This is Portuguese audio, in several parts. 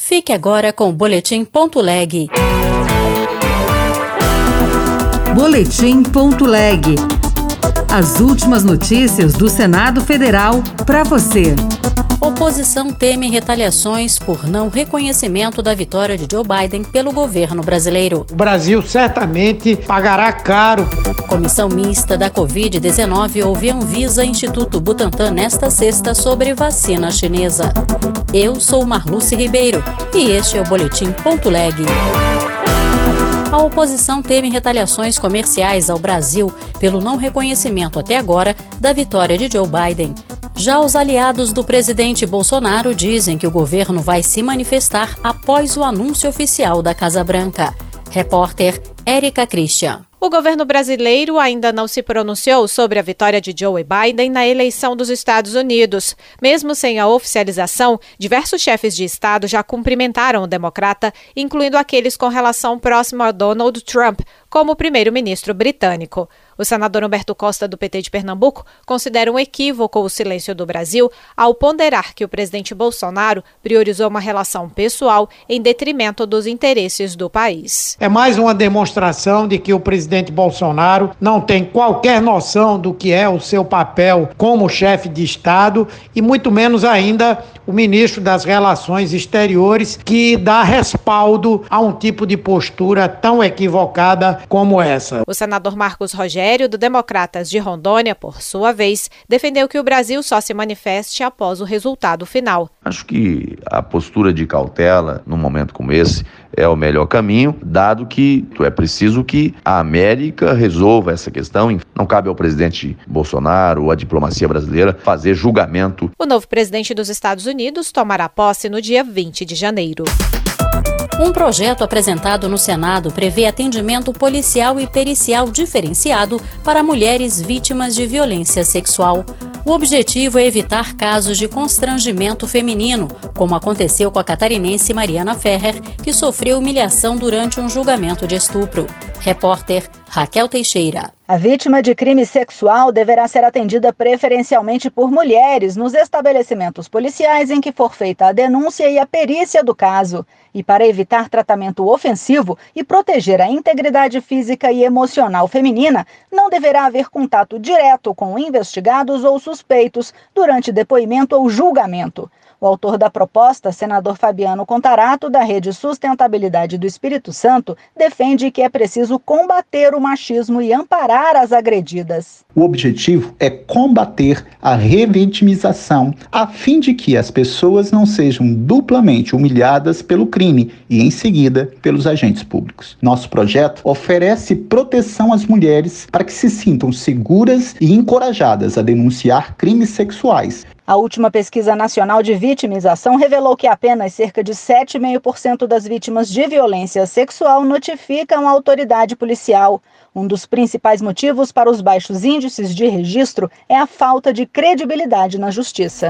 Fique agora com o Boletim.leg. Boletim.leg. As últimas notícias do Senado Federal para você. Oposição teme retaliações por não reconhecimento da vitória de Joe Biden pelo governo brasileiro. O Brasil certamente pagará caro. Comissão mista da Covid-19 ouve Anvisa e Instituto Butantan nesta sexta sobre vacina chinesa. Eu sou Marluce Ribeiro e este é o Boletim.leg. A oposição teme retaliações comerciais ao Brasil pelo não reconhecimento até agora da vitória de Joe Biden. Já os aliados do presidente Bolsonaro dizem que o governo vai se manifestar após o anúncio oficial da Casa Branca. Repórter Érica Christian. O governo brasileiro ainda não se pronunciou sobre a vitória de Joe Biden na eleição dos Estados Unidos. Mesmo sem a oficialização, diversos chefes de Estado já cumprimentaram o democrata, incluindo aqueles com relação próxima a Donald Trump, como o primeiro-ministro britânico. O senador Humberto Costa, do PT de Pernambuco, considera um equívoco o silêncio do Brasil ao ponderar que o presidente Bolsonaro priorizou uma relação pessoal em detrimento dos interesses do país. É mais uma demonstração de que o presidente Bolsonaro não tem qualquer noção do que é o seu papel como chefe de Estado e muito menos ainda o ministro das Relações Exteriores, que dá respaldo a um tipo de postura tão equivocada como essa. O senador Marcos Rogério, do Democratas de Rondônia, por sua vez, defendeu que o Brasil só se manifeste após o resultado final. Acho que a postura de cautela, num momento como esse, é o melhor caminho, dado que é preciso que a América resolva essa questão. Não cabe ao presidente Bolsonaro ou à diplomacia brasileira fazer julgamento. O novo presidente dos Estados Unidos tomará posse no dia 20 de janeiro. Um projeto apresentado no Senado prevê atendimento policial e pericial diferenciado para mulheres vítimas de violência sexual. O objetivo é evitar casos de constrangimento feminino, como aconteceu com a catarinense Mariana Ferrer, que sofreu humilhação durante um julgamento de estupro. Repórter Raquel Teixeira. A vítima de crime sexual deverá ser atendida preferencialmente por mulheres nos estabelecimentos policiais em que for feita a denúncia e a perícia do caso. E para evitar tratamento ofensivo e proteger a integridade física e emocional feminina, não deverá haver contato direto com investigados ou suspeitos durante depoimento ou julgamento. O autor da proposta, senador Fabiano Contarato, da Rede Sustentabilidade do Espírito Santo, defende que é preciso combater o machismo e amparar as agredidas. O objetivo é combater a revitimização, a fim de que as pessoas não sejam duplamente humilhadas pelo crime e, em seguida, pelos agentes públicos. Nosso projeto oferece proteção às mulheres para que se sintam seguras e encorajadas a denunciar crimes sexuais. A última pesquisa nacional de vitimização revelou que apenas cerca de 7,5% das vítimas de violência sexual notificam a autoridade policial. Um dos principais motivos para os baixos índices de registro é a falta de credibilidade na justiça.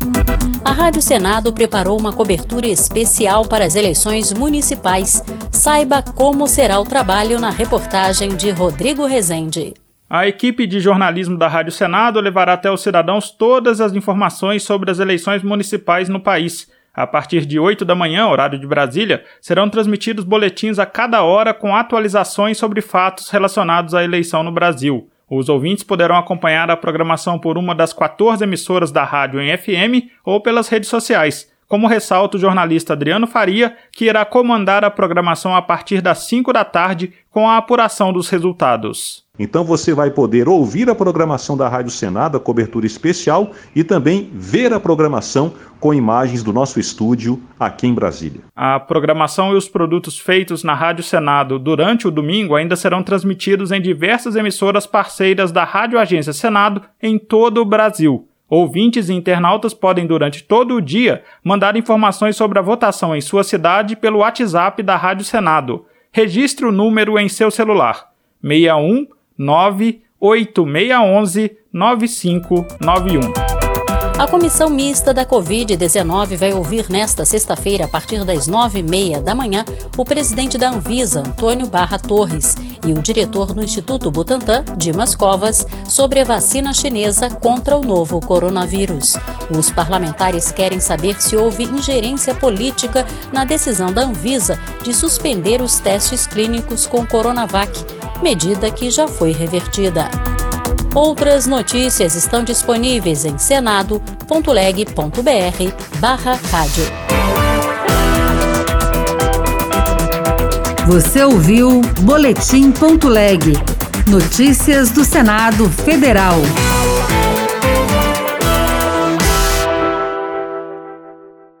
A Rádio Senado preparou uma cobertura especial para as eleições municipais. Saiba como será o trabalho na reportagem de Rodrigo Rezende. A equipe de jornalismo da Rádio Senado levará até os cidadãos todas as informações sobre as eleições municipais no país. A partir de 8 da manhã, horário de Brasília, serão transmitidos boletins a cada hora com atualizações sobre fatos relacionados à eleição no Brasil. Os ouvintes poderão acompanhar a programação por uma das 14 emissoras da rádio em FM ou pelas redes sociais, como ressalta o jornalista Adriano Faria, que irá comandar a programação a partir das 5 da tarde com a apuração dos resultados. Então você vai poder ouvir a programação da Rádio Senado, a cobertura especial, e também ver a programação com imagens do nosso estúdio aqui em Brasília. A programação e os produtos feitos na Rádio Senado durante o domingo ainda serão transmitidos em diversas emissoras parceiras da Rádio Agência Senado em todo o Brasil. Ouvintes e internautas podem, durante todo o dia, mandar informações sobre a votação em sua cidade pelo WhatsApp da Rádio Senado. Registre o número em seu celular: 61 98611 9591. A Comissão Mista da Covid-19 vai ouvir nesta sexta-feira, a partir das 9h30 da manhã, o presidente da Anvisa, Antônio Barra Torres, e o diretor do Instituto Butantan, Dimas Covas, sobre a vacina chinesa contra o novo coronavírus. Os parlamentares querem saber se houve ingerência política na decisão da Anvisa de suspender os testes clínicos com Coronavac, medida que já foi revertida. Outras notícias estão disponíveis em senado.leg.br/rádio. Você ouviu Boletim.leg. Notícias do Senado Federal.